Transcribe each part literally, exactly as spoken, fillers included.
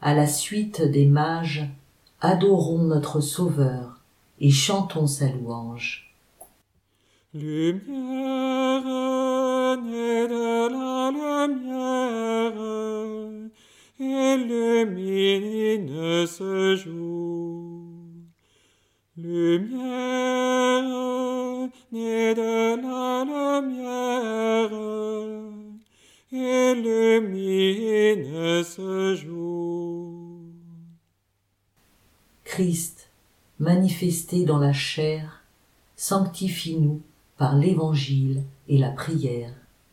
à la suite des mages, adorons notre Sauveur et chantons sa louange. Lumière née de la lumière, illumine ce jour. Lumière née de la lumière, illumine ce jour. Christ, manifesté dans la chair, sanctifie-nous par l'Évangile et la prière.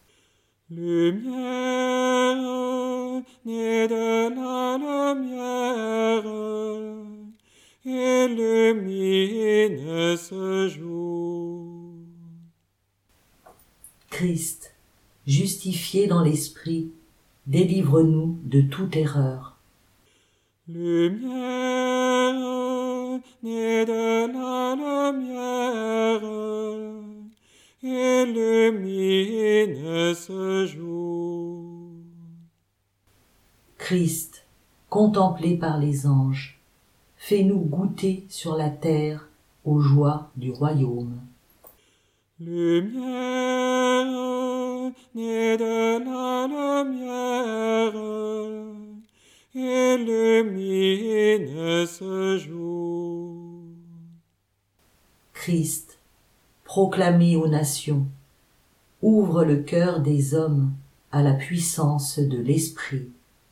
Lumière née de la lumière, illumine ce jour. Christ, justifié dans l'Esprit, délivre-nous de toute erreur. Lumière née de la lumière, illumine ce jour. Christ, contemplé par les anges, fais-nous goûter sur la terre aux joies du royaume. Lumière née de la lumière, illumine ce jour. Christ, proclamé aux nations, ouvre le cœur des hommes à la puissance de l'Esprit.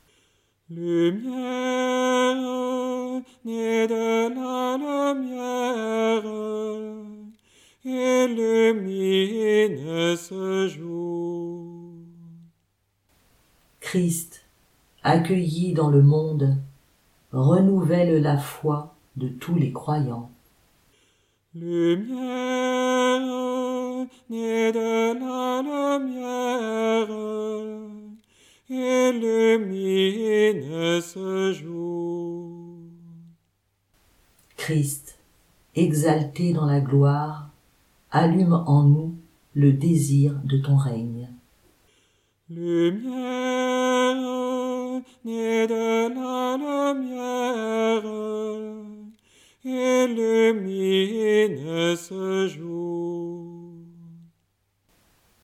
Lumière née de la lumière, illumine ce jour. Christ, accueilli dans le monde, renouvelle la foi de tous les croyants. Lumière née de la lumière, illumine ce jour. Christ, exalté dans la gloire, allume en nous le désir de ton règne. Lumière née de